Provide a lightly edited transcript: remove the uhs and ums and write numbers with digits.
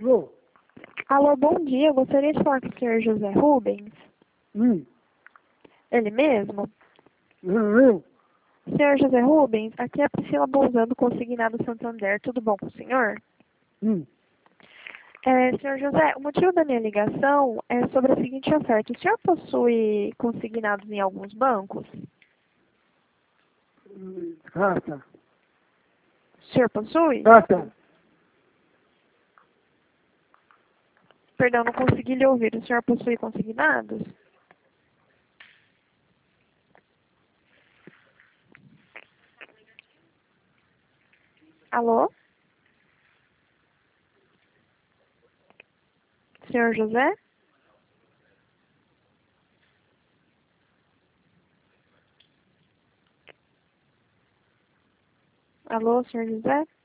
Alô? Alô, bom dia. Eu gostaria de falar com o senhor José Rubens. Ele mesmo? Eu? Senhor José Rubens, aqui é a Priscila Bolzano do Consignado Santander. Tudo bom com o senhor? Senhor José, o motivo da minha ligação é sobre a seguinte oferta. O senhor possui consignados em alguns bancos? Tá. O senhor possui? Tá. Perdão, não consegui lhe ouvir. O senhor possui consignados? Alô? Senhor José? Alô, senhor José?